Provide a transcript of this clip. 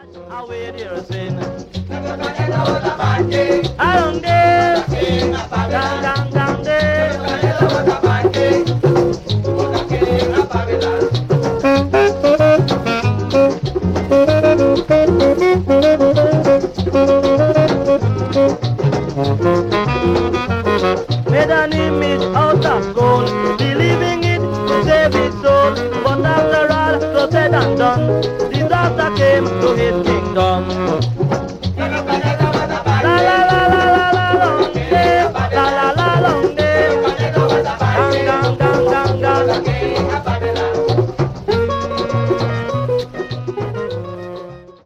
away there sin. Along there, down, down, down there. Made an image out of gold.